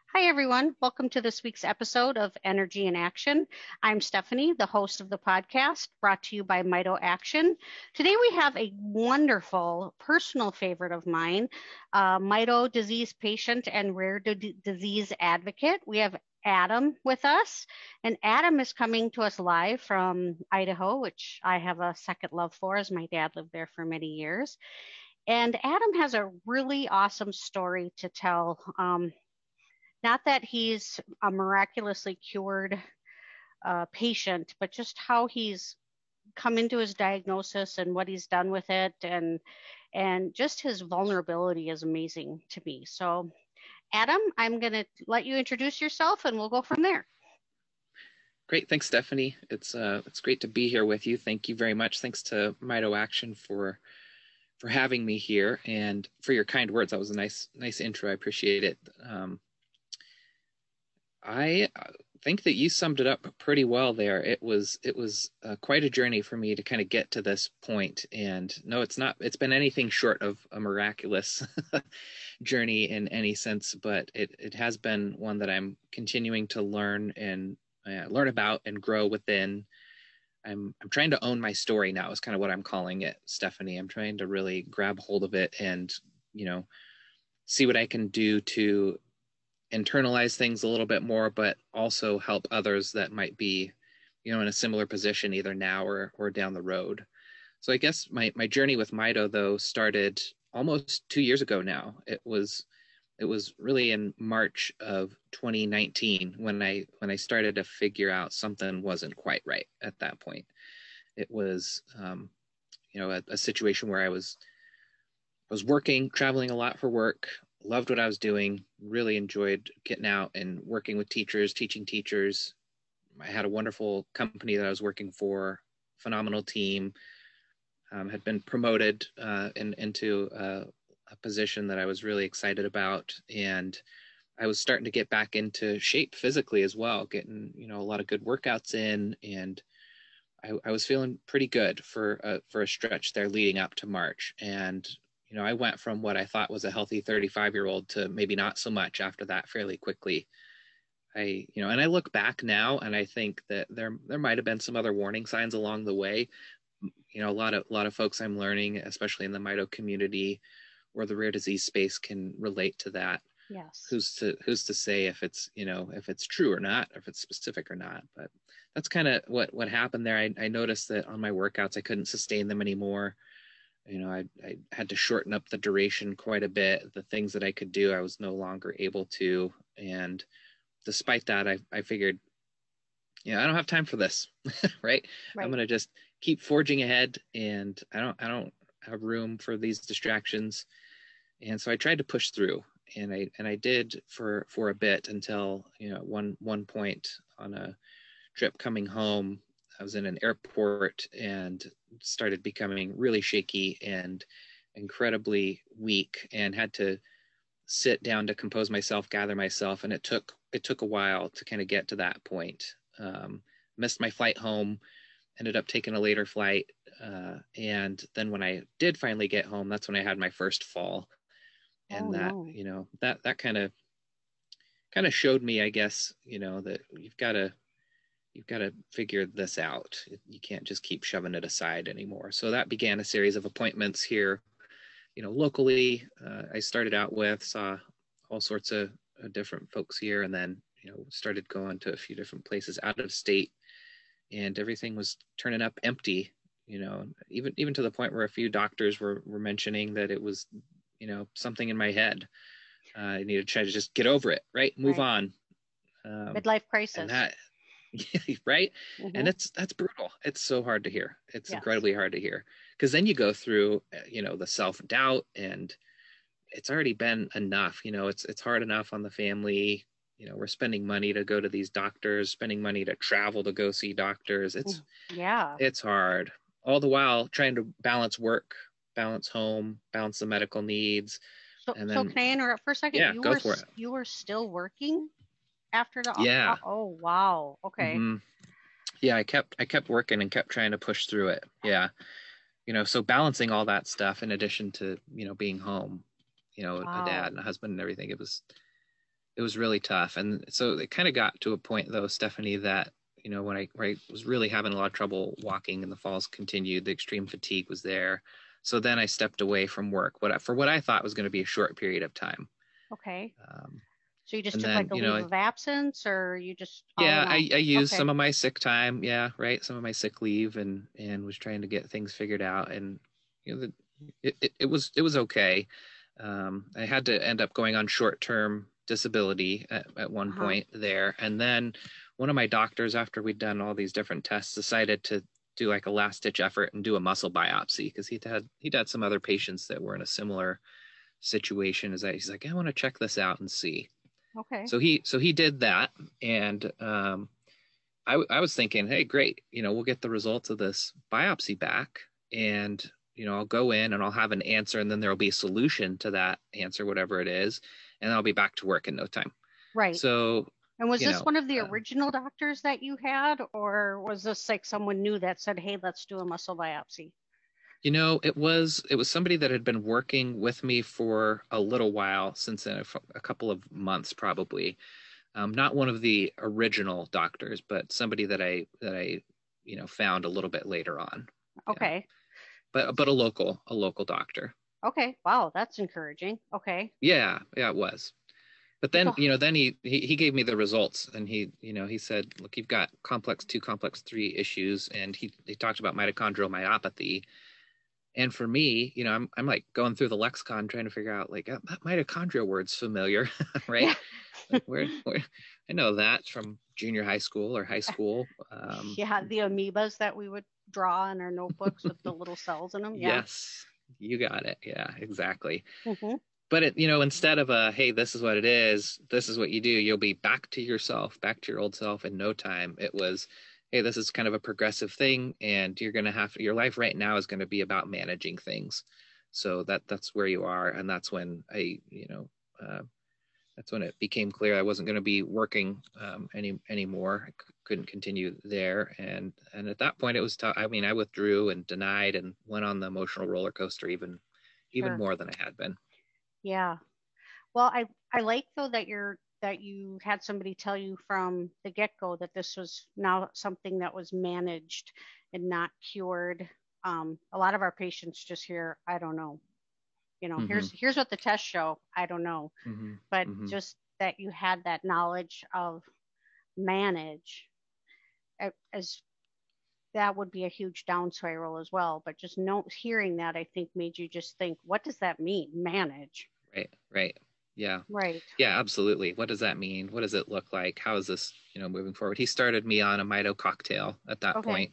Hi, everyone. Welcome to this week's episode of Energy in Action. I'm Stephanie, the host of the podcast, brought to you by Mito Action. Today, we have a wonderful personal favorite of mine, Mito disease patient and rare disease advocate. We have Adam with us, and Adam is coming to us live from Idaho, which I have a second love for, as my dad lived there for many years. And Adam has a really awesome story to tell. Not that he's a miraculously cured patient, but just how he's come into his diagnosis and what he's done with it, and just his vulnerability is amazing to me. So, Adam, I'm going to let you introduce yourself, and we'll go from there. Great, thanks, Stephanie. It's great to be here with you. Thank you very much. Thanks to Mito Action for having me here and for your kind words. That was a nice intro. I appreciate it. I think that you summed it up pretty well there. It was quite a journey for me to kind of get to this point. And no, it's been anything short of a miraculous journey in any sense, but it has been one that I'm continuing to learn about and grow within. I'm trying to own my story now is kind of what I'm calling it, Stephanie. I'm trying to really grab hold of it and, see what I can do to internalize things a little bit more, but also help others that might be, in a similar position either now or down the road. So I guess my journey with Mito, though, started almost 2 years ago now. It was really in March of 2019 when I started to figure out something wasn't quite right at that point. It was, a situation where I was working, traveling a lot for work, loved what I was doing, really enjoyed getting out and working with teachers, teaching teachers. I had a wonderful company that I was working for, phenomenal team, had been promoted into a position that I was really excited about. And I was starting to get back into shape physically as well, getting, a lot of good workouts in. And I was feeling pretty good for a stretch there leading up to March. And I went from what I thought was a healthy 35-year-old to maybe not so much after that fairly quickly. And I look back now and I think that there might have been some other warning signs along the way. A lot of folks I'm learning, especially in the Mito community or the rare disease space, can relate to that. Yes. Who's to say if it's, if it's true or not, or if it's specific or not. But that's kind of what happened there. I noticed that on my workouts, I couldn't sustain them anymore. I had to shorten up the duration quite a bit. The things that I could do, I was no longer able to. And despite that, I figured, I don't have time for this, right? I'm going to just keep forging ahead, and I don't have room for these distractions. And so I tried to push through, and I did for a bit until, one point on a trip coming home, I was in an airport and started becoming really shaky and incredibly weak, and had to sit down to compose myself, gather myself. And it took a while to kind of get to that point. Missed my flight home, ended up taking a later flight. And then when I did finally get home, that's when I had my first fall. And that kind of showed me, I guess, that you've got to figure this out. You can't just keep shoving it aside anymore. So that began a series of appointments here, locally. I started out with, saw all sorts of different folks here, and then, started going to a few different places out of state, and everything was turning up empty, even to the point where a few doctors were mentioning that it was, something in my head. I needed to try to just get over it, right? Move on. Midlife crisis. And that, right? Mm-hmm. And that's brutal. It's so hard to hear. It's incredibly hard to hear, because then you go through, the self-doubt, and it's already been enough. It's hard enough on the family. We're spending money to go to these doctors, spending money to travel to go see doctors. It's hard. All the while trying to balance work, balance home, balance the medical needs. So can I interrupt for a second? Yeah, go for it. You were still working after the yeah. Oh wow. Okay. Mm-hmm. Yeah, I kept working and kept trying to push through it. Yeah. So balancing all that stuff in addition to, being home, wow. A dad and a husband and everything, it was it was really tough. And so it kind of got to a point though, Stephanie, that, when I was really having a lot of trouble walking and the falls continued, the extreme fatigue was there. So then I stepped away from work, for what I thought was going to be a short period of time. Okay. Um, So you just and took then, like a leave of absence, or you just all yeah, in I all? used Okay. some of my sick time. Yeah, right. Some of my sick leave, and was trying to get things figured out. And it was okay. I had to end up going on short-term disability at one point there, and then one of my doctors, after we'd done all these different tests, decided to do like a last-ditch effort and do a muscle biopsy, because he'd had some other patients that were in a similar situation as that. He's like, I want to check this out and see. Okay. So he did that, and I was thinking, hey, great, we'll get the results of this biopsy back, and I'll go in and I'll have an answer, and then there'll be a solution to that answer, whatever it is, and I'll be back to work in no time. Right. So, and was this one of the original doctors that you had, or was this like someone new that said, hey, let's do a muscle biopsy? It was somebody that had been working with me for a little while, since a couple of months probably. Not one of the original doctors, but somebody that I found a little bit later on. Okay. Yeah. But a local doctor. Okay. Wow, that's encouraging. Okay. Yeah, it was. But then, then he gave me the results, and he said, look, you've got complex 2, complex 3 issues, and he talked about mitochondrial myopathy. And for me, I'm like going through the lexicon trying to figure out, like, that mitochondria word's familiar, right? Yeah. Like, where I know that from junior high school or high school. Yeah, the amoebas that we would draw in our notebooks with the little cells in them. Yeah. Yes, you got it. Yeah, exactly. Mm-hmm. But instead of hey, this is what it is, this is what you do, you'll be back to yourself, back to your old self in no time. It was, hey, this is kind of a progressive thing, and you're going to your life right now is going to be about managing things. So that's where you are. And that's when that's when it became clear I wasn't going to be working anymore. I couldn't continue there. And at that point it was tough. I mean, I withdrew and denied and went on the emotional roller coaster even more than I had been. Yeah. Well, I like though that you had somebody tell you from the get-go that this was now something that was managed and not cured. A lot of our patients just hear, I don't know, here's what the tests show. I don't know, but just that you had that knowledge of manage, as that would be a huge down spiral as well. But just hearing that, I think, made you just think, what does that mean, manage? Right. Yeah. Right. Yeah, absolutely. What does that mean? What does it look like? How is this, moving forward? He started me on a Mito cocktail at that point.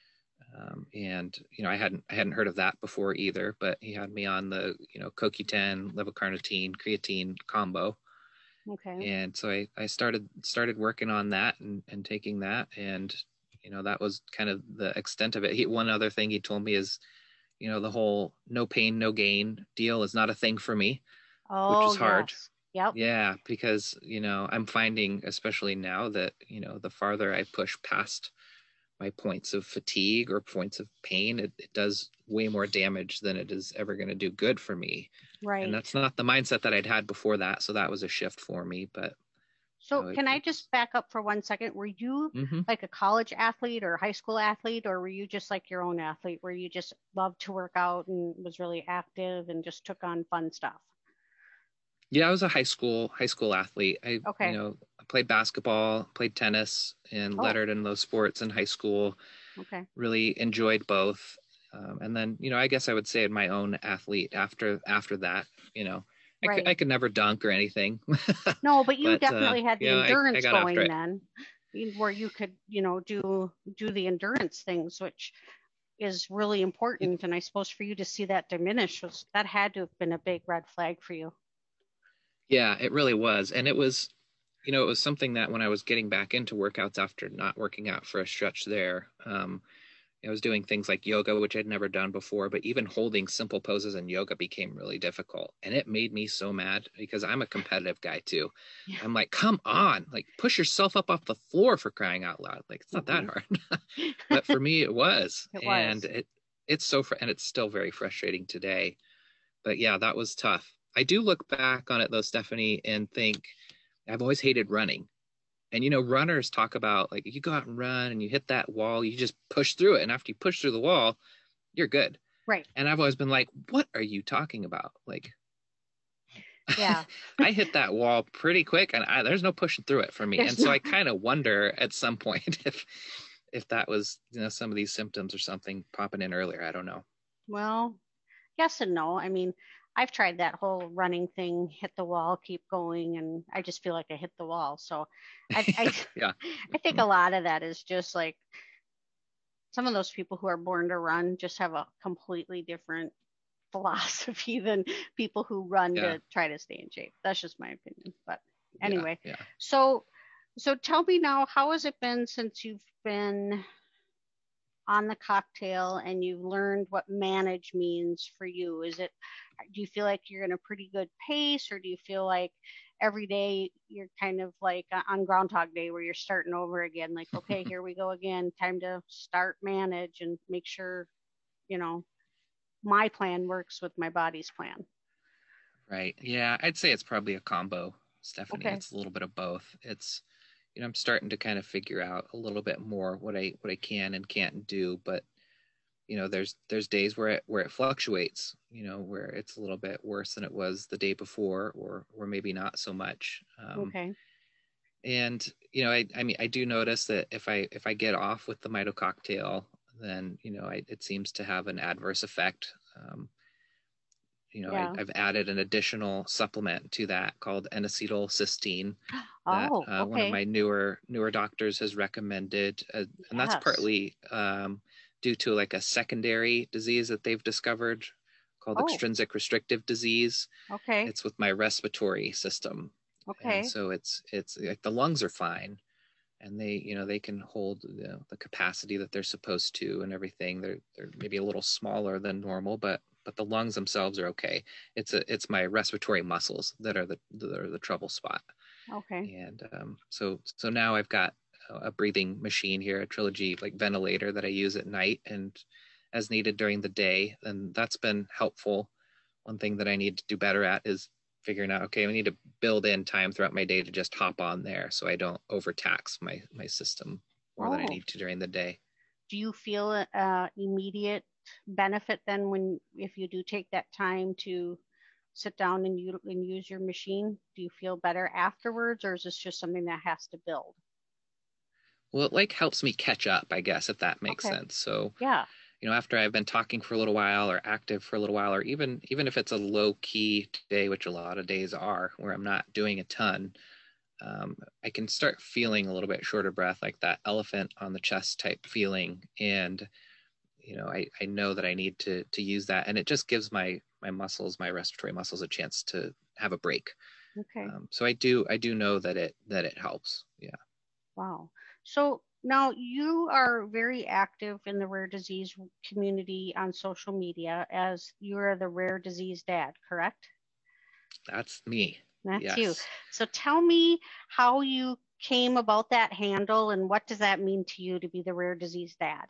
And, I hadn't heard of that before either, but he had me on the, CoQ10, levocarnitine, creatine combo. Okay. And so I started working on that and taking that. And, that was kind of the extent of it. One other thing he told me is, the whole no pain, no gain deal is not a thing for me. Which is hard. Yes. Yep. Yeah, because, I'm finding, especially now, that, the farther I push past my points of fatigue or points of pain, it does way more damage than it is ever going to do good for me. Right. And that's not the mindset that I'd had before that. So that was a shift for me. But so can I just back up for 1 second? Were you like a college athlete or high school athlete, or were you just like your own athlete where you just loved to work out and was really active and just took on fun stuff? Yeah, I was a high school athlete. I played basketball, played tennis, and lettered in those sports in high school. Okay. Really enjoyed both. And then, I guess I would say my own athlete after that, I could never dunk or anything. No, but you definitely had the endurance going then, where you could, do the endurance things, which is really important. And I suppose for you to see that diminish, that had to have been a big red flag for you. Yeah, it really was. And it was, it was something that when I was getting back into workouts after not working out for a stretch there, I was doing things like yoga, which I'd never done before, but even holding simple poses in yoga became really difficult. And it made me so mad because I'm a competitive guy too. Yeah. I'm like, come on, like push yourself up off the floor, for crying out loud. Like, it's not that hard. But for me, it was. And it's and it's still very frustrating today. But yeah, that was tough. I do look back on it though, Stephanie, and think, I've always hated running. And, runners talk about like you go out and run and you hit that wall, you just push through it. And after you push through the wall, you're good. Right. And I've always been like, what are you talking about? Like, yeah, I hit that wall pretty quick and there's no pushing through it for me. And so I kind of wonder at some point if that was, some of these symptoms or something popping in earlier. I don't know. Well, yes and no. I mean, I've tried that whole running thing, hit the wall, keep going, and I just feel like I hit the wall. So Yeah. I think a lot of that is just like some of those people who are born to run just have a completely different philosophy than people who run Yeah. to try to stay in shape. That's just my opinion. But Yeah. anyway, Yeah. so tell me now, how has it been since you've been on the cocktail and you've learned what manage means for you? Do you feel like you're in a pretty good pace, or do you feel like every day you're kind of like on Groundhog Day where you're starting over again, like, okay, here we go again, time to start manage and make sure, you know, my plan works with my body's plan? Right. Yeah. I'd say it's probably a combo, Stephanie. Okay. It's a little bit of both. It's, I'm starting to kind of figure out a little bit more what I can and can't do, but there's days where it fluctuates, where it's a little bit worse than it was the day before, or maybe not so much. Okay. And I mean, I do notice that if I get off with the Mito cocktail, then it seems to have an adverse effect. Yeah. I've added an additional supplement to that called N-acetylcysteine that Oh, one of okay. my newer doctors has recommended, and that's Yes. partly due to like a secondary disease that they've discovered called Oh, extrinsic restrictive disease. okay. It's with my respiratory system, and Okay. so it's like the lungs are fine, and they can hold the capacity that they're supposed to and everything. They're maybe a little smaller than normal, but the lungs themselves are okay. It's my respiratory muscles that are the trouble spot. Okay. And so now I've got a breathing machine here, a Trilogy like ventilator that I use at night and as needed during the day, and that's been helpful. One thing that I need to do better at is figuring out, okay, I need to build in time throughout my day to just hop on there so I don't overtax my system more than I Oh, need to during the day. do you feel immediate benefit then when if you do take that time to sit down and use your machine? Do you feel better afterwards, or is this just something that has to build? Well, it like helps me catch up, I guess, if that makes Okay. sense. So, Yeah. after I've been talking for a little while or active for a little while, or even if it's a low key day, which a lot of days are, where I'm not doing a ton, I can start feeling a little bit shorter breath, like that elephant on the chest type feeling. And, I know that I need to use that. And it just gives my muscles, my respiratory muscles, a chance to have a break. Okay. So I do know that it helps. Yeah. Wow. So now you are very active in the rare disease community on social media as you are the rare disease dad, correct? That's me. That's you. Yes. So tell me how you came about that handle and what does that mean to you to be the rare disease dad?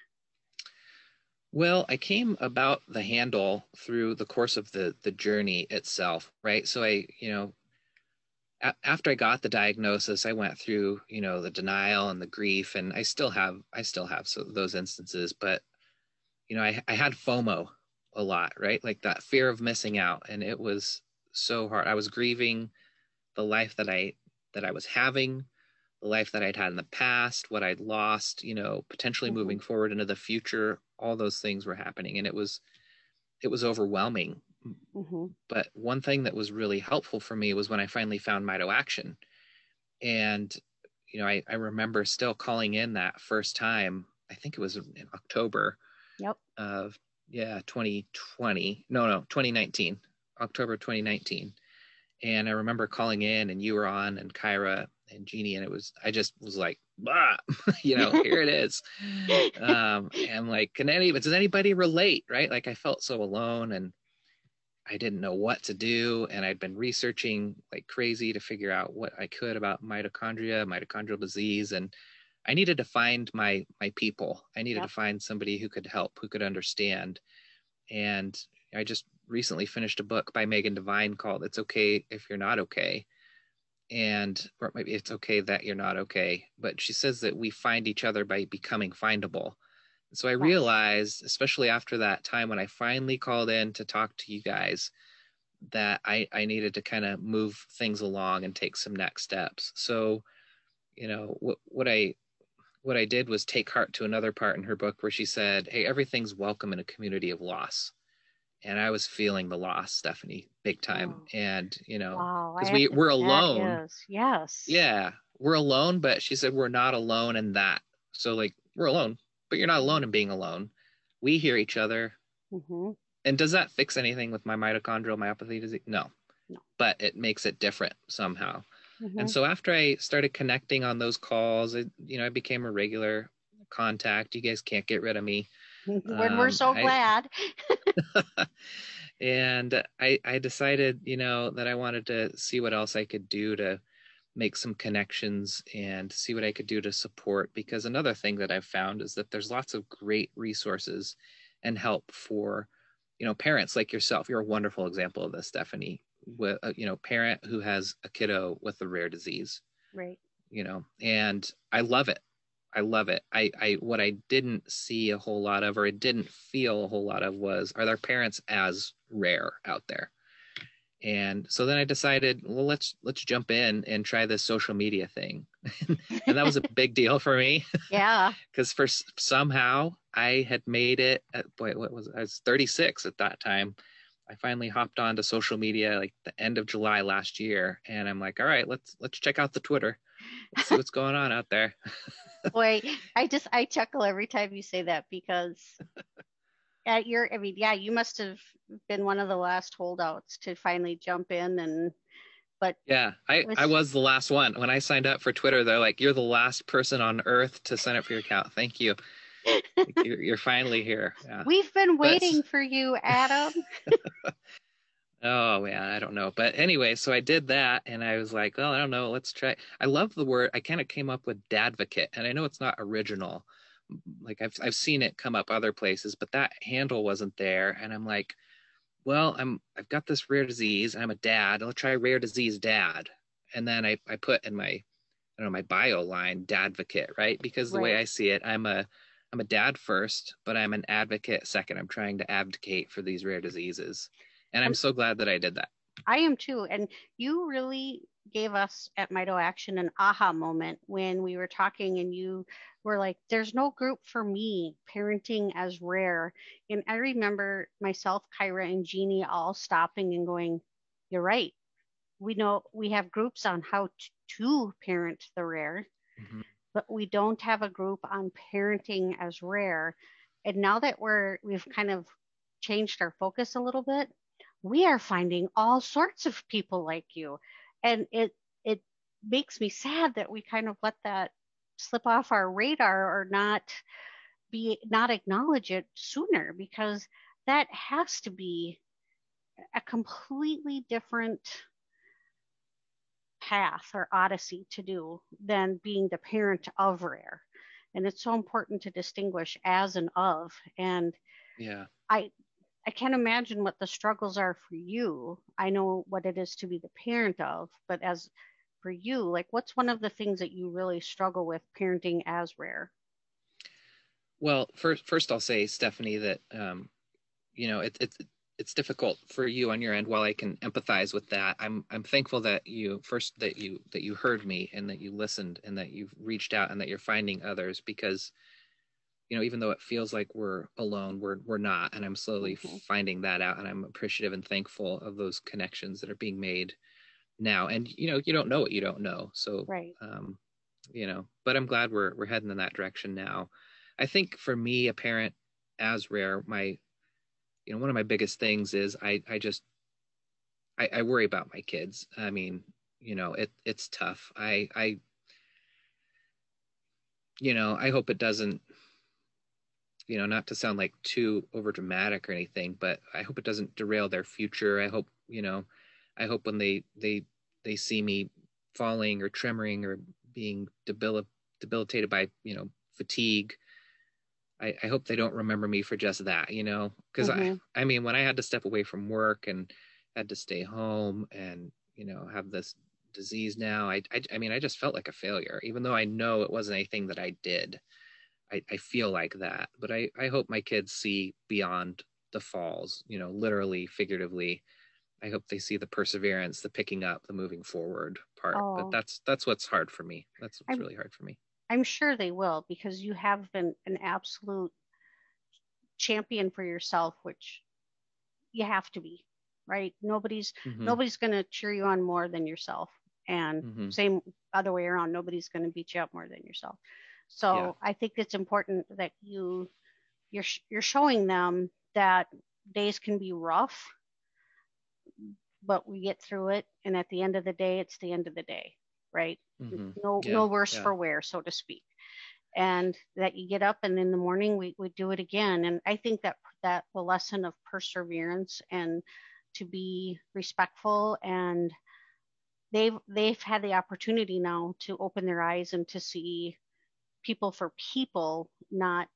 Well, I came about the handle through the course of the journey itself, right? So after I got the diagnosis, I went through, the denial and the grief, and I still have those instances, but I had FOMO a lot, right? Like that fear of missing out, and it was so hard. I was grieving the life that I was having, the life that I'd had in the past, what I'd lost, potentially Mm-hmm. moving forward into the future. All those things were happening, and it was overwhelming. Mm-hmm. But one thing that was really helpful for me was when I finally found Mito Action. And, I remember still calling in that first time, I think it was in October Yep. of, yeah, 2020. No, 2019, October 2019. And I remember calling in and you were on and Kyra and Jeannie, and I just was like, bah, here it is. And like, does anybody relate? Right. Like I felt so alone and I didn't know what to do. And I'd been researching like crazy to figure out what I could about mitochondrial disease. And I needed to find my people. I needed to Yep. find somebody who could help, who could understand. And I just recently finished a book by Megan Devine called It's Okay If You're Not Okay. or maybe it's okay that you're not okay, but she says that we find each other by becoming findable. So I Yes. realized, especially after that time when I finally called in to talk to you guys, that I needed to kind of move things along and take some next steps. So, what I did was take heart to another part in her book where she said, "Hey, everything's welcome in a community of loss." And I was feeling the loss, Stephanie, big time. Oh, And, wow. I because have to, we're that alone. is, yes. Yeah, we're alone, but she said we're not alone in that. So like we're alone, but you're not alone in being alone. We hear each other. Mm-hmm. And does that fix anything with my mitochondrial myopathy disease? No, No. but it makes it different somehow. Mm-hmm. And so after I started connecting on those calls, I became a regular contact. You guys can't get rid of me. When we're so I glad. and I decided, that I wanted to see what else I could do to make some connections and see what I could do to support. Because another thing that I've found is that there's lots of great resources and help for, parents like yourself. You're a wonderful example of this, Stephanie. With parent who has a kiddo with a rare disease, Right. And I love it. I love it. I what I didn't see a whole lot of, or it didn't feel a whole lot of, was, are there parents as rare out there? And so then I decided, well, let's jump in and try this social media thing. And that was a big deal for me Yeah. because somehow I had made it boy, what was it? I was 36 at that time. I finally hopped onto social media like the end of July last year, and I'm like, all right, let's check out the Twitter. Let's see what's going on out there. Boy, I chuckle every time you say that because I mean, yeah, you must have been one of the last holdouts to finally jump in but Yeah, it I was, was the last one. When I signed up for Twitter, they're like, you're the last person on earth to sign up for your account. Thank you. Like, you're finally here. Yeah. we've been But waiting for you, Adam. oh man, I don't know. But anyway, so I did that and I was like, well, I don't know, let's try. I love the word. I kind of came up with dadvocate, and I know it's not original. Like I've seen it come up other places, but that handle wasn't there. And I'm like, well, I've got this rare disease and I'm a dad. I'll try rare disease dad. And then I put in my, I don't know, my bio line, dadvocate, right? Because the way Right. I see it, I'm a dad first, but I'm an advocate second. I'm trying to advocate for these rare diseases. And I'm And so glad that I did that. I am too. And you really gave us at Mito Action an aha moment when we were talking and you were like, there's no group for me, parenting as rare. And I remember myself, Kyra, and Jeannie all stopping and going, you're right. We know we have groups on how to parent the rare, Mhm. but we don't have a group on parenting as rare. And now that we've kind of changed our focus a little bit, we are finding all sorts of people like you. And it makes me sad that we kind of let that slip off our radar or not acknowledge it sooner, because that has to be a completely different path or odyssey to do than being the parent of rare. And it's so important to distinguish as and of. And Yeah. I I can't imagine what the struggles are for you. I know what it is to be the parent of, but as for you, like what's one of the things that you really struggle with parenting as rare? Well, first I'll say, Stephanie, that it's difficult for you on your end. While I can empathize with that, I'm thankful that you heard me and that you listened and that you've reached out and that you're finding others, because even though it feels like we're alone, we're not. And I'm slowly Mm-hmm. finding that out, and I'm appreciative and thankful of those connections that are being made now. And you don't know what you don't know. So Right. but I'm glad we're heading in that direction now. I think for me, a parent as rare, my one of my biggest things is I worry about my kids. I mean, it's tough. I hope it doesn't, not to sound like too over dramatic or anything, but I hope it doesn't derail their future. I hope when they see me falling or tremoring or being debilitated by, fatigue, I hope they don't remember me for just that, because Mm-hmm. I mean, when I had to step away from work and had to stay home and, have this disease now. I mean, I just felt like a failure, even though I know it wasn't anything that I did. I feel like that, but I hope my kids see beyond the falls, you know, literally, figuratively. I hope they see the perseverance, the picking up, the moving forward part. But Oh, that's what's hard for me. That's what's I'm really hard for me. I'm sure they will, because you have been an absolute champion for yourself, which you have to be, right? Mm-hmm. Nobody's going to cheer you on more than yourself, and Mm-hmm. same other way around, nobody's going to beat you up more than yourself. Yeah. So I think it's important that you're showing them that days can be rough, but we get through it, and at the end of the day, it's the end of the day, right? Mm-hmm. No Yeah. worse Yeah. for wear, so to speak. And that you get up, and in the morning we do it again. And I think that the lesson of perseverance and to be respectful, and they've had the opportunity now to open their eyes and to see people for people, not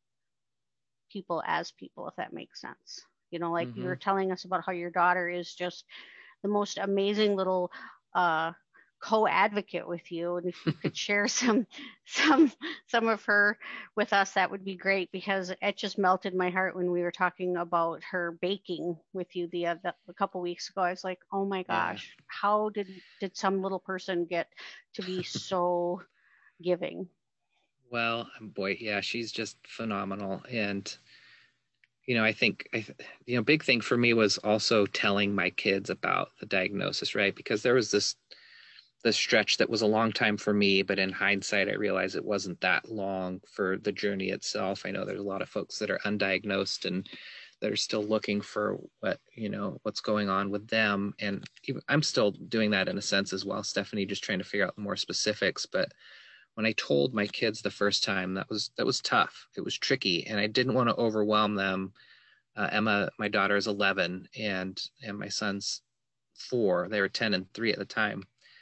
people as people, if that makes sense. You know, like you Mm-hmm. were telling us about how your daughter is just the most amazing little uh, co-advocate with you, and if you could share some some of her with us, that would be great, because it just melted my heart when we were talking about her baking with you a couple weeks ago. I was like, oh my Yeah. gosh, how did some little person get to be so giving? Well, boy, yeah, she's just phenomenal. And, you know, I think, you know, big thing for me was also telling my kids about the diagnosis, right? Because there was this stretch that was a long time for me, but in hindsight, I realized it wasn't that long for the journey itself. I know there's a lot of folks that are undiagnosed and that are still looking for what, you know, what's going on with them. And I'm still doing that in a sense as well, Stephanie, just trying to figure out the more specifics. But when I told my kids the first time, that was tough. It was tricky, and I didn't want to overwhelm them. Emma, my daughter, is 11, and my son's 4. They were 10 and 3 at the time,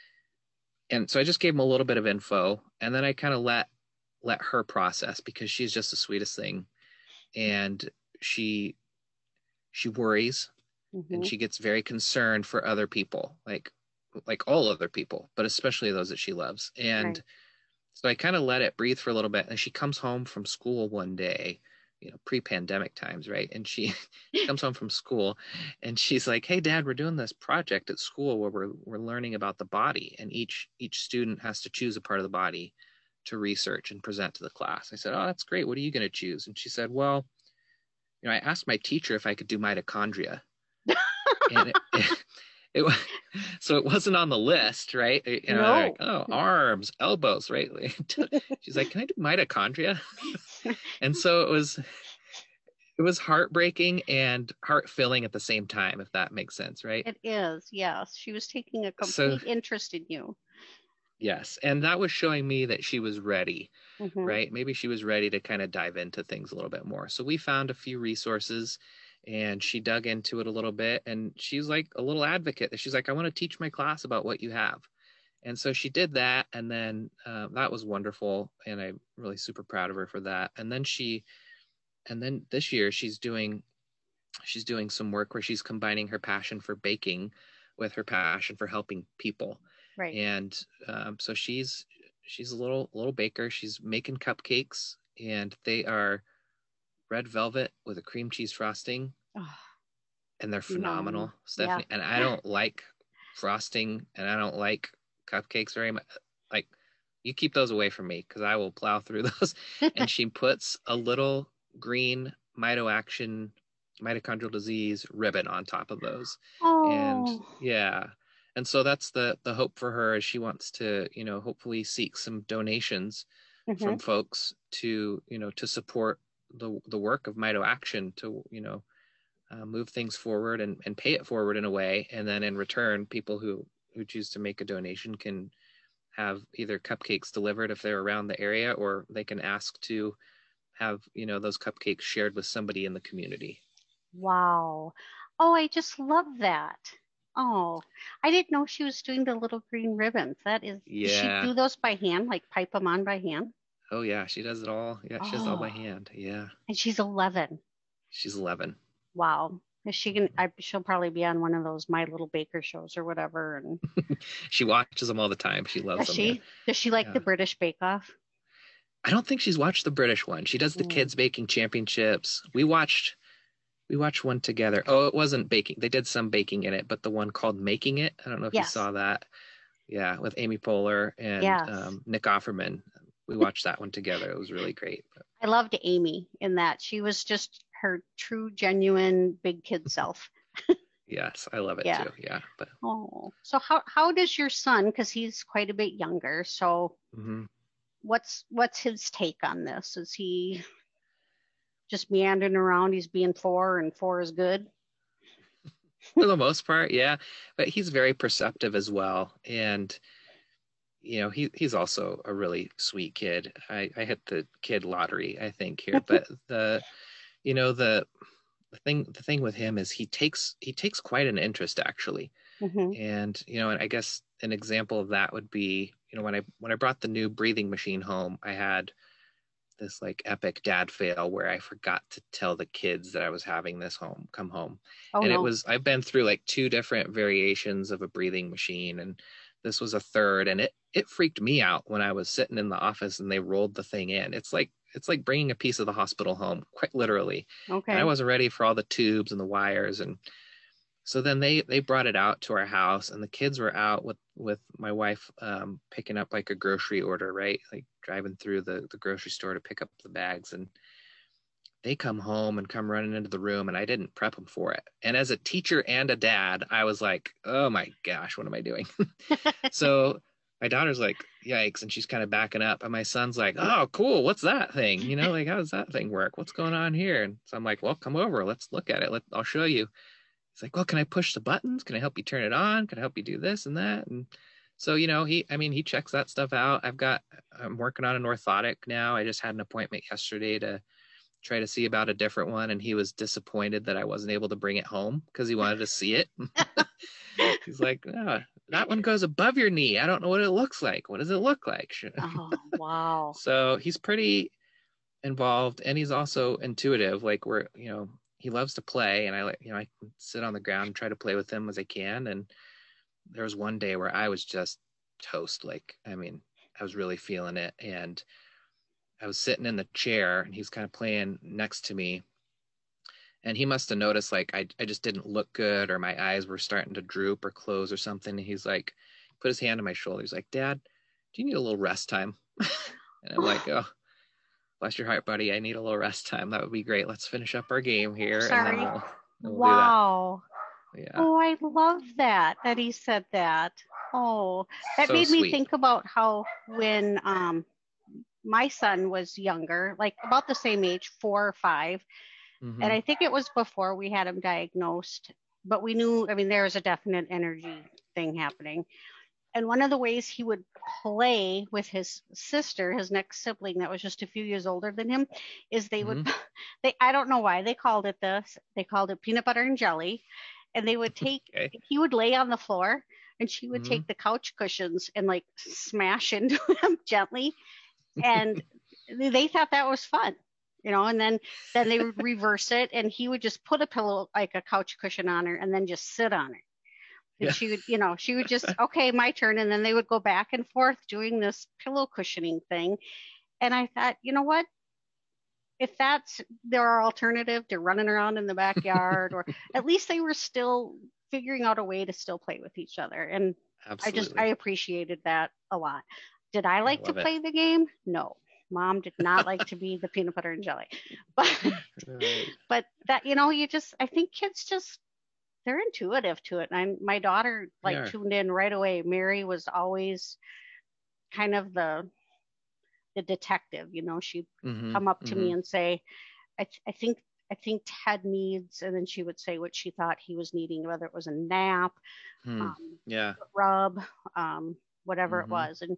and so I just gave them a little bit of info, and then I kind of let her process, because she's just the sweetest thing, and she she worries, and Mm-hmm. she gets very concerned for other people, like all other people, but especially those that she loves. Right. And so I kind of let it breathe for a little bit. And she comes home from school one day, you know, pre-pandemic times, right? And she comes home from school and she's like, "Hey, Dad, we're doing this project at school where we're learning about the body, and each student has to choose a part of the body to research and present to the class." I said, "Oh, that's great. What are you going to choose?" And she said, "Well, you know, I asked my teacher if I could do mitochondria." And it so it wasn't on the list, right? You know, they're like, No. "Oh, arms, elbows," right? She's like, "Can I do mitochondria?" And so it was heartbreaking and heart filling at the same time, if that makes sense, right? It is, yes. She was taking a So complete interest in you. yes, and that was showing me that she was ready, Mm-hmm. right? Maybe she was ready to kind of dive into things a little bit more. So we found a few resources, and she dug into it a little bit, and she's like a little advocate. She's like, "I want to teach my class about what you have." And so she did that, and then that was wonderful, and I'm really super proud of her for that. And then this year she's doing some work where she's combining her passion for baking with her passion for helping people. Right. And so she's a little baker. She's making cupcakes, and they are red velvet with a cream cheese frosting, Oh, and they're yum. phenomenal, Yeah. Stephanie. And I don't like frosting, and I don't like cupcakes very much. Like, you keep those away from me, because I will plow through those. And she puts a little green mitochondrial disease ribbon on top of those. And Oh. yeah. And so that's the hope for her, is she wants to, hopefully seek some donations Mm-hmm. from folks to, to support the work of Mito Action, to, move things forward and pay it forward in a way. And then in return, people who choose to make a donation can have either cupcakes delivered if they're around the area, or they can ask to have, those cupcakes shared with somebody in the community. Wow. Oh, I just love that. Oh, I didn't know she was doing the little green ribbons. Does she Yeah. do those by hand, like pipe them on by hand? Oh yeah, she does it all. Yeah, she does it all by Oh, hand. Yeah. and she's 11. She's 11. Wow. She'll probably be on one of those My Little Baker shows or whatever. And She watches them all the time. She loves them. Yeah. Does she like Yeah. the British Bake Off? I don't think she's watched the British one. She does the kids baking championships. We watched one together. Oh, it wasn't baking. They did some baking in it, but the one called Making It. I don't know if you saw that. Yeah, with Amy Poehler and Nick Offerman. We watched that one together. It was really great. I loved Amy in that. She was just her true, genuine big kid self. Yes, I love it too. Yeah. But so how does your son, because he's quite a bit younger, so what's his take on this? Is he just meandering around? He's being 4 and 4 is good? For the most part, yeah. But he's very perceptive as well. And he's also a really sweet kid. I hit the kid lottery, I think, here. But the thing with him is he takes quite an interest, actually. And and I guess an example of that would be, when I brought the new breathing machine home, I had this like epic dad fail where I forgot to tell the kids that I was having this come home. I've been through like 2 different variations of a breathing machine, and this was a third, and it freaked me out when I was sitting in the office and they rolled the thing in. It's like bringing a piece of the hospital home, quite literally. Okay. And I wasn't ready for all the tubes and the wires. And so then they brought it out to our house, and the kids were out with my wife picking up like a grocery order, right? Like driving through the grocery store to pick up the bags. And they come home and come running into the room, and I didn't prep them for it. And as a teacher and a dad, I was like, oh my gosh, what am I doing? So my daughter's like, yikes. And she's kind of backing up. And my son's like, oh, cool. What's that thing? Like, how does that thing work? What's going on here? And so I'm like, well, come over. Let's look at it. I'll show you. He's like, well, can I push the buttons? Can I help you turn it on? Can I help you do this and that? And so, he checks that stuff out. I'm working on an orthotic now. I just had an appointment yesterday to try to see about a different one, and he was disappointed that I wasn't able to bring it home because he wanted to see it. He's like, no, that one goes above your knee. I don't know what it looks like. What does it look like? Oh, wow. So he's pretty involved, and he's also intuitive. Like he loves to play, and I can sit on the ground and try to play with him as I can. And there was one day where I was just toast. Like, I was really feeling it, and I was sitting in the chair, and he's kind of playing next to me, and he must have noticed like I just didn't look good, or my eyes were starting to droop or close or something. And he's like, put his hand on my shoulder. He's like, Dad, do you need a little rest time? And I'm like, oh, bless your heart, buddy. I need a little rest time. That would be great. Let's finish up our game here. Sorry. And then we'll wow. Do that. Yeah. Oh, I love that he said that. Oh, that made me think about how when my son was younger, like about the same age, 4 or 5. And I think it was before we had him diagnosed, but we knew, there was a definite energy thing happening. And one of the ways he would play with his sister, his next sibling that was just a few years older than him, is they would, I don't know why they called it this. They called it peanut butter and jelly. And they would take, he would lay on the floor, and she would take the couch cushions and like smash into them gently. And they thought that was fun, and then they would reverse it, and he would just put a pillow, like a couch cushion on her, and then just sit on it. And she would just, okay, my turn. And then they would go back and forth doing this pillow cushioning thing. And I thought, you know what? If that's their alternative to running around in the backyard, or at least they were still figuring out a way to still play with each other. And absolutely. I appreciated that a lot. Did I like to play the game? No. Mom did not like to be the peanut butter and jelly. But that, I think kids they're intuitive to it. And my daughter tuned in right away. Mary was always kind of the detective, she'd come up to me and say, I think Ted needs, and then she would say what she thought he was needing, whether it was a nap, rub, whatever it was. And,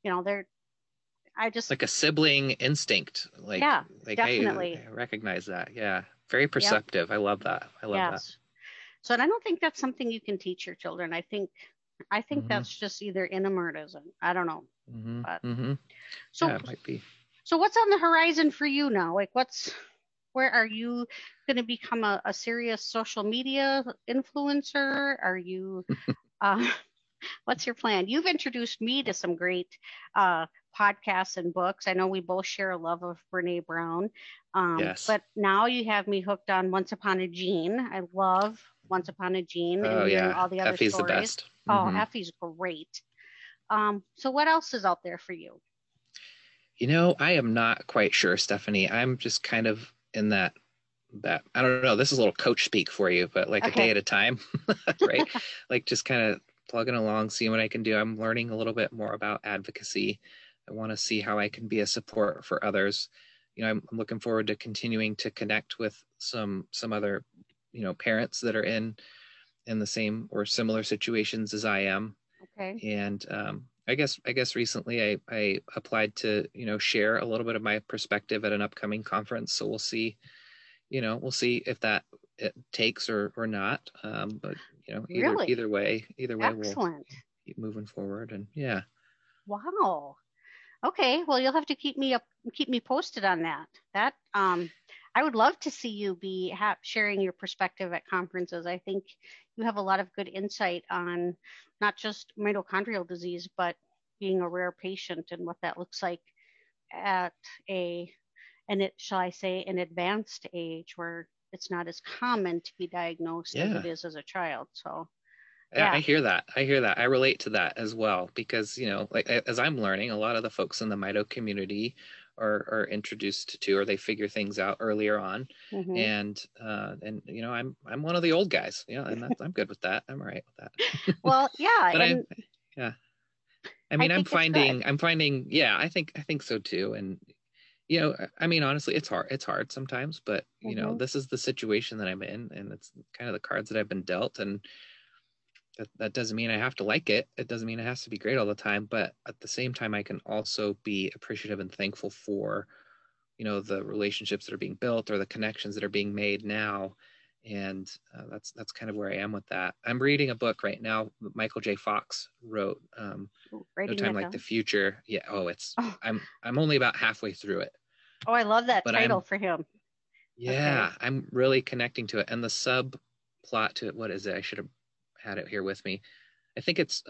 I just like a sibling instinct. Like, definitely. I recognize that. Yeah. Very perceptive. Yep. I love that. that. So, and I don't think that's something you can teach your children. I think that's just either in them or it isn't. I don't know. But, So it might be. So what's on the horizon for you now? Like, what's Where are you going to become a serious social media influencer? Are you, uh, what's your plan? You've introduced me to some great uh, podcasts and books. I know we both share a love of Brene Brown, Yes. but now you have me hooked on Once Upon a Gene. I love Once Upon a Gene and Oh hearing yeah, all the other Effie's the stories. best. Oh, Effie's great. So what else is out there for you? I am not quite sure, Stephanie. I'm just kind of in that I don't know. This is a little coach speak for you, but like a day Okay. at a time, right? Like just kind of plugging along, seeing what I can do. I'm learning a little bit more about advocacy. I want to see how I can be a support for others. I'm looking forward to continuing to connect with some other, parents that are in the same or similar situations as I am. Okay. And I guess recently I applied to share a little bit of my perspective at an upcoming conference. So we'll see if that it takes or not. But either Really? either way we'll Excellent. keep moving forward. And yeah, Wow. Okay, well, you'll have to keep me posted on that. I would love to see you be sharing your perspective at conferences. I think you have a lot of good insight on not just mitochondrial disease, but being a rare patient and what that looks like at a, and it, shall I say, an advanced age where it's not as common to be diagnosed as yeah. it is as a child. So, Yeah, yeah. I hear that. I hear that. I relate to that as well because, like as I'm learning, a lot of the folks in the mito community are introduced to or they figure things out earlier on. Hmm. And I'm one of the old guys, and I'm good with that. I'm all right with that. Well, yeah, But and yeah, I I mean, think it's good. I'm finding, yeah, I think so too. And I mean, honestly, it's hard sometimes, but Hmm. this is the situation that I'm in, and it's kind of the cards that I've been dealt. And that doesn't mean I have to like it. It doesn't mean it has to be great all the time. But at the same time, I can also be appreciative and thankful for, the relationships that are being built or the connections that are being made now. And that's kind of where I am with that. I'm reading a book right now. Michael J. Fox wrote, Ooh, No writing Time that Like the down. Future. Yeah. Oh, Oh, I'm only about halfway through it, I love that but title for him. Okay. I'm really connecting to it. And the subplot to it, what is it? I should have had it here with me. I think it's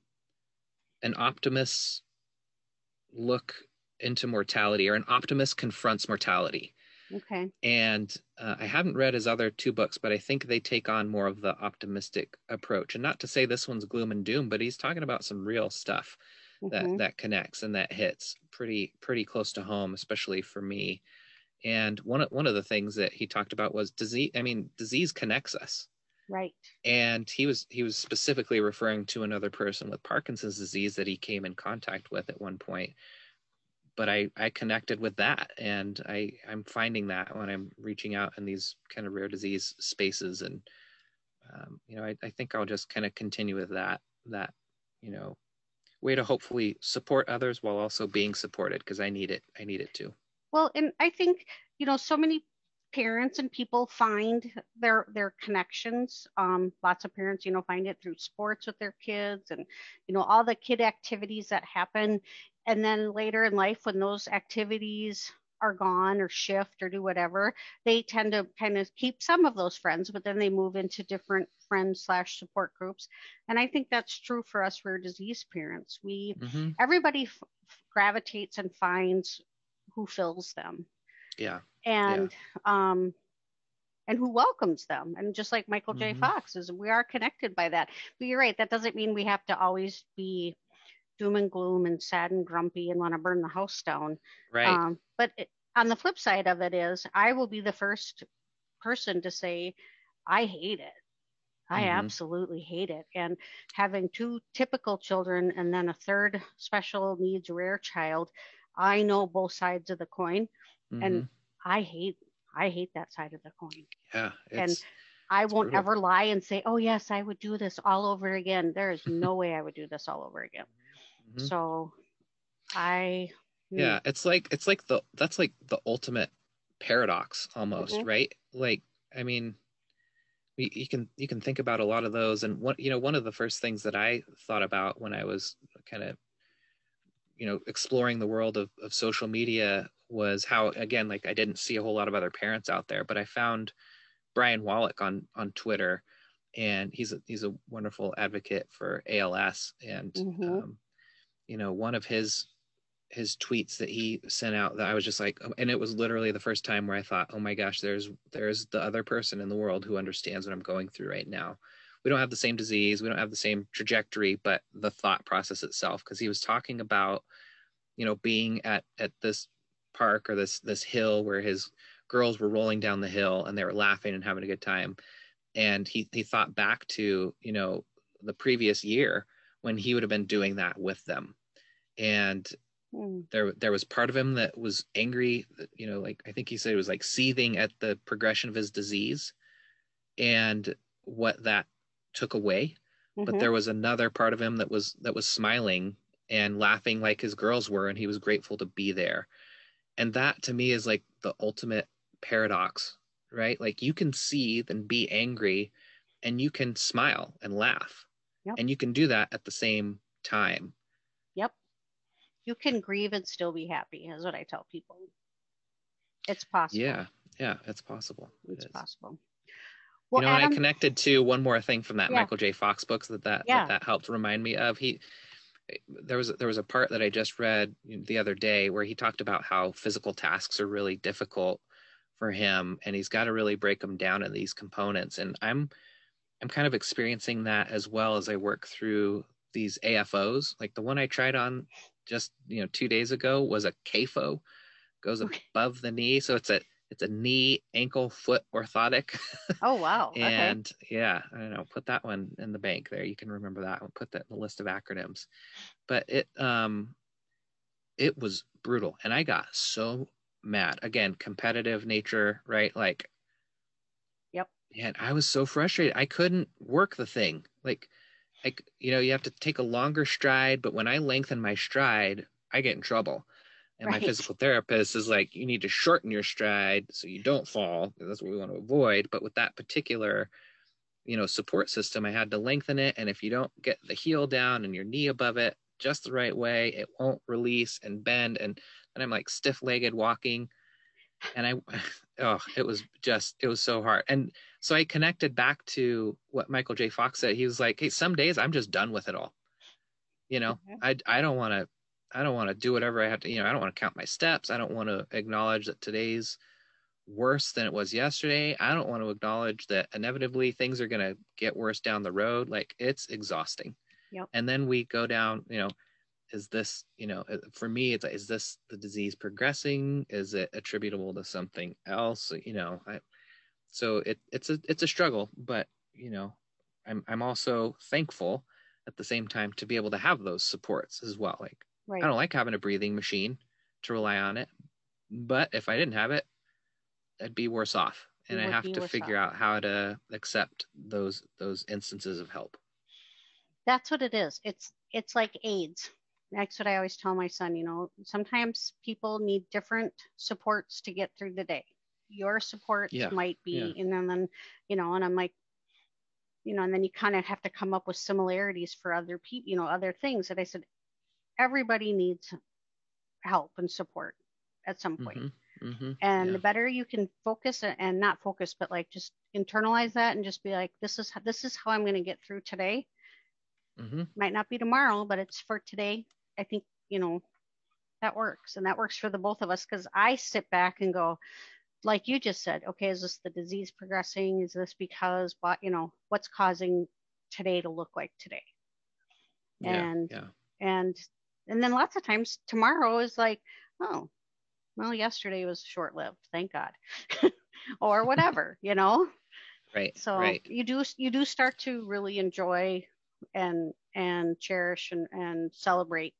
an optimist look into mortality, or an optimist confronts mortality. Okay. And I haven't read his other two books, but I think they take on more of the optimistic approach. And not to say this one's gloom and doom, but he's talking about some real stuff that Hmm. that connects and that hits pretty close to home, especially for me. And one of the things that he talked about was disease. I mean, disease connects us. Right. And he was specifically referring to another person with Parkinson's disease that he came in contact with at one point. But I connected with that, and I'm finding that when I'm reaching out in these kind of rare disease spaces. And I think I'll just kind of continue with that you know way to hopefully support others while also being supported, because I need it too. Well, and I think, so many parents and people find their connections. Lots of parents, find it through sports with their kids and, all the kid activities that happen. And then later in life, when those activities are gone or shift or do whatever, they tend to kind of keep some of those friends, but then they move into different friends slash support groups. And I think that's true for us rare disease parents. Mm-hmm. Everybody gravitates and finds who fills them Yeah. Yeah. and um and who welcomes them. And just like Michael J. Mm-hmm. Fox is, we are connected by that. But you're right, that doesn't mean we have to always be doom and gloom and sad and grumpy and want to burn the house down. Right. On the flip side of it is, I will be the first person to say, I hate it. I Mm-hmm. absolutely hate it. And having two typical children and then a third special needs rare child, I know both sides of the coin, Mm-hmm. and I hate I hate that side of the coin. Yeah, And it's I it's won't brutal. ever lie and say, "Oh yes, I would do this all over again." There is no way I would do this all over again. Mm-hmm. So I, mm, Yeah, it's like that's like the ultimate paradox almost, mhm, right? Like, I mean, you can think about a lot of those. And one of the first things that I thought about when I was kind of exploring the world of social media was how, again, like I didn't see a whole lot of other parents out there, but I found Brian Wallach on Twitter, and he's a wonderful advocate for ALS. And one of his tweets that he sent out, that I was just like, and it was literally the first time where I thought, oh my gosh, there's the other person in the world who understands what I'm going through right now. We don't have the same disease, we don't have the same trajectory, but the thought process itself, because he was talking about, being at this park or this hill where his girls were rolling down the hill and they were laughing and having a good time. And he thought back to, the previous year when he would have been doing that with them. And there was part of him that was angry, like I think he said it was like seething at the progression of his disease and what that took away. But there was another part of him that was smiling and laughing like his girls were, and he was grateful to be there. And that to me is like the ultimate paradox, right? Like you can seethe and be angry and you can smile and laugh. Yep. And you can do that at the same time. Yep. You can grieve and still be happy, is what I tell people. It's possible. Yeah, it's possible. It's possible. Well, Adam, I connected to one more thing from that Michael J. Fox book that helped remind me of. There was a part that I just read the other day where he talked about how physical tasks are really difficult for him, and he's got to really break them down in these components. And I'm kind of experiencing that as well as I work through these AFOs. Like the one I tried on just 2 days ago was a CAFO, goes above the knee, so it's a knee, ankle, foot orthotic. Oh wow! And yeah, I don't know. Put that one in the bank there. You can remember that one. Put that in the list of acronyms. But it was brutal, and I got so mad. Again, competitive nature, right? Like, yep. And I was so frustrated. I couldn't work the thing. Like, you have to take a longer stride, but when I lengthen my stride, I get in trouble. And my physical therapist is like, you need to shorten your stride so you don't fall. That's what we want to avoid. But with that particular, support system, I had to lengthen it. And if you don't get the heel down and your knee above it just the right way, it won't release and bend. And I'm like stiff-legged walking. And it was so hard. And so I connected back to what Michael J. Fox said. He was like, hey, some days I'm just done with it all. I don't want to do whatever I have to, I don't want to count my steps. I don't want to acknowledge that today's worse than it was yesterday. I don't want to acknowledge that inevitably things are going to get worse down the road. Like it's exhausting. Yep. And then we go down, is this, for me, it's like, is this the disease progressing? Is it attributable to something else? So it's a struggle, but I'm also thankful at the same time to be able to have those supports as well. Like, I don't like having a breathing machine to rely on it, but if I didn't have it, I'd be worse off. And I have to figure out how to accept those instances of help. That's what it is. It's like AIDS. That's what I always tell my son, sometimes people need different supports to get through the day. Your supports might be, and then, and I'm like, and then you kind of have to come up with similarities for other people, other things that I said, everybody needs help and support at some point. And the better you can focus and not focus, but like just internalize that and just be like, this is how I'm going to get through today. Might not be tomorrow, but it's for today. I think, that works. And that works for the both of us, because I sit back and go, like you just said, okay, is this the disease progressing? Is this because, what's causing today to look like today? And then lots of times tomorrow is like, oh, well, yesterday was short-lived, thank God, or whatever, Right. So you do start to really enjoy and cherish and celebrate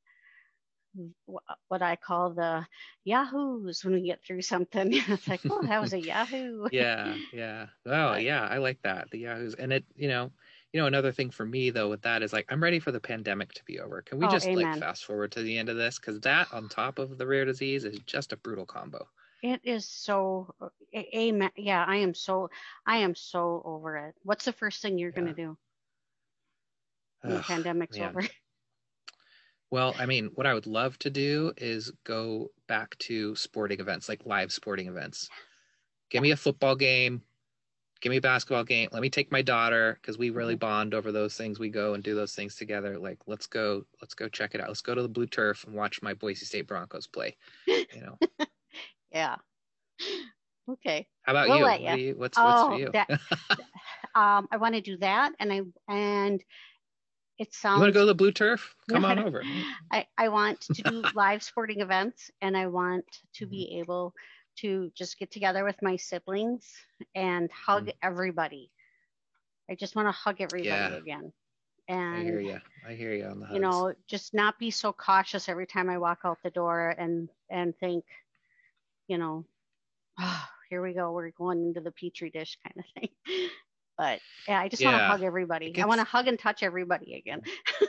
what I call the yahoos when we get through something. It's like, oh, that was a yahoo. Yeah. Well, yeah, I like that, the yahoos. And it, another thing for me though with that is like, I'm ready for the pandemic to be over. Can we just amen. Like fast forward to the end of this? Because that on top of the rare disease is just a brutal combo. It is so, amen. Yeah, I am so over it. What's the first thing you're going to do when the pandemic's over? Well, I mean, what I would love to do is go back to sporting events, like live sporting events. Give Yeah. me a football game, give me a basketball game. Let me take my daughter because we really Mhm. bond over those things. We go and do those things together. Like, let's go check it out. Let's go to the blue turf and watch my Boise State Broncos play. You know, Yeah. Okay. how about We'll you? let What do you. you? What's for Oh, you? that I want to do that, and it You want to go sounds to the blue turf? no, Come on over. I want to do live sporting events, and I want to Mhm, be able to just get together with my siblings and hug mhm. everybody. I just want to hug everybody Yeah, again. I hear And, you. I hear you on the hugs. just not be so cautious every time I walk out the door and think, you know, oh, here we go, we're going into the petri dish kind of thing. But yeah, I just want to Yeah, hug it everybody. I want to gets. hug and touch everybody again.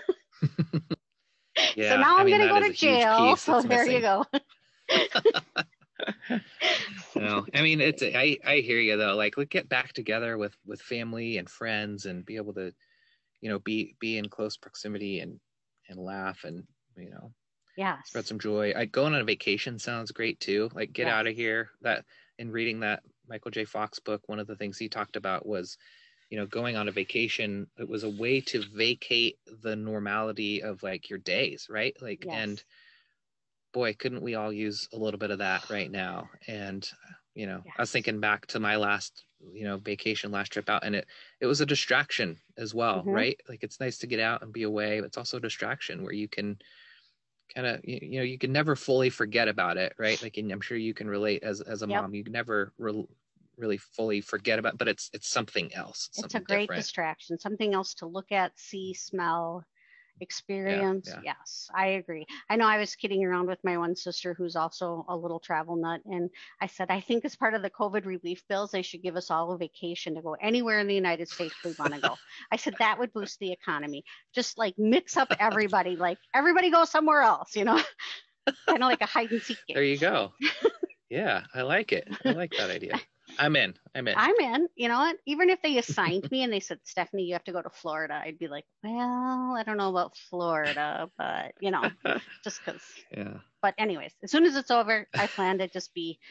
So Yeah, now I I'm mean going to that go is to a huge jail. piece So that's there you missing. go. No, I mean it's I hear you though. Like we get back together with family and friends and be able to, be in close proximity and laugh and, you know, spread Yes. some joy. I going on a vacation sounds great too. Like get Yes. out of here. That in reading that Michael J. Fox book, one of the things he talked about was, going on a vacation. It was a way to vacate the normality of like your days, right? Like, and Yes. boy, couldn't we all use a little bit of that right now? And, I was Yes. thinking back to my last, vacation, last trip out, and it was a distraction as well, Mm-hmm. right? Like it's nice to get out and be away, but it's also a distraction where you can kind of, you can never fully forget about it, right? Like, and I'm sure you can relate as a Yep. mom, you can never really fully forget about, but it's something else, it's It's a something great different. distraction, something else to look at, see, smell, Yeah, experience. yeah. Yes, I agree. I know I was kidding around with my one sister who's also a little travel nut. And I said, I think as part of the COVID relief bills, they should give us all a vacation to go anywhere in the United States we want to go. I said that would boost the economy. Just like mix up everybody, like everybody go somewhere else, kind of like a hide and seek There game. you go. Yeah, I like it. I like that idea. I'm in. I'm in. You know what? Even if they assigned me and they said, Stephanie, you have to go to Florida, I'd be like, well, I don't know about Florida, but just because. Yeah. But anyways, as soon as it's over, I plan to just be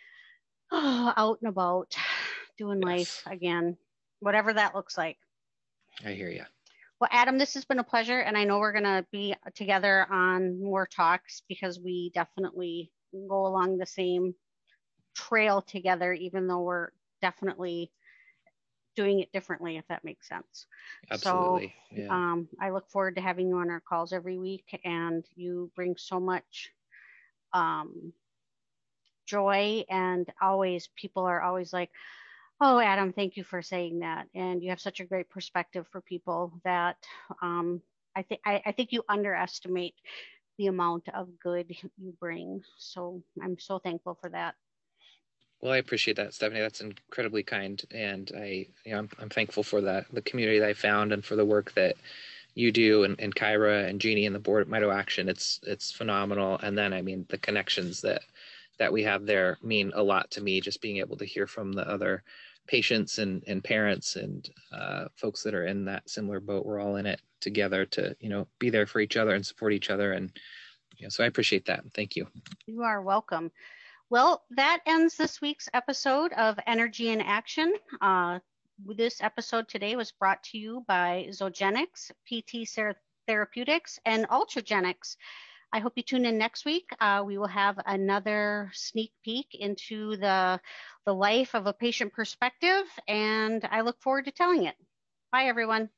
out and about, doing life Yes, again, whatever that looks like. I hear you. Well, Adam, this has been a pleasure, and I know we're gonna be together on more talks because we definitely go along the same trail together, even though we're definitely doing it differently, if that makes sense. So Absolutely. Yeah. I look forward to having you on our calls every week, and you bring so much um, joy. And always, people are always like, "Oh, Adam, thank you for saying that." And you have such a great perspective for people that um, I think you underestimate the amount of good you bring. So I'm so thankful for that. Well, I appreciate that, Stephanie. That's incredibly kind, and I'm thankful for that, the community that I found, and for the work that you do, and Kyra and Jeannie and the board at Mito Action. It's phenomenal. And then, I mean, the connections that we have there mean a lot to me. Just being able to hear from the other patients and parents and folks that are in that similar boat. We're all in it together to be there for each other and support each other. And so I appreciate that. Thank you. You are welcome. Well, that ends this week's episode of Energy in Action. This episode today was brought to you by Zogenix, PT Therapeutics, and Ultragenics. I hope you tune in next week. We will have another sneak peek into the life of a patient perspective, and I look forward to telling it. Bye, everyone.